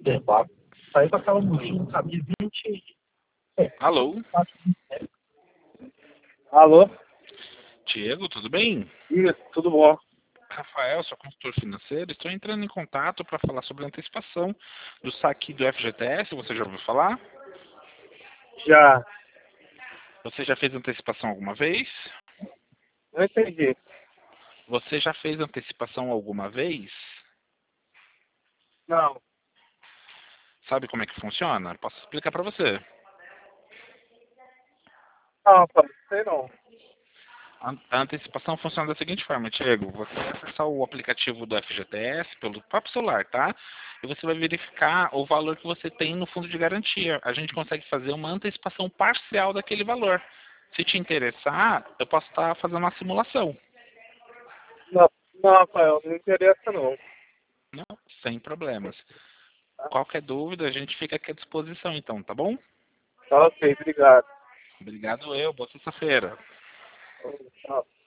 observar. Saí com aquela mulher, não sabia 20. Alô? Alô? Diego, tudo bem? Isso, tudo bom? Rafael, sou consultor financeiro. Estou entrando em contato para falar sobre a antecipação do saque do FGTS. Você já ouviu falar? Já. Você já fez antecipação alguma vez? Não entendi. Você já fez antecipação alguma vez? Não. Sabe como é que funciona? Posso explicar para você. Não, pai, sei não. A antecipação funciona da seguinte forma, Diego. Você vai acessar o aplicativo do FGTS pelo próprio celular, tá? E você vai verificar o valor que você tem no fundo de garantia. A gente consegue fazer uma antecipação parcial daquele valor. Se te interessar, eu posso estar fazendo uma simulação. Não, não, Rafael, não interessa não. Não, sem problemas. Qualquer dúvida, a gente fica aqui à disposição, então, tá bom? Tá ok, obrigado. Obrigado eu. Boa sexta-feira. Tchau.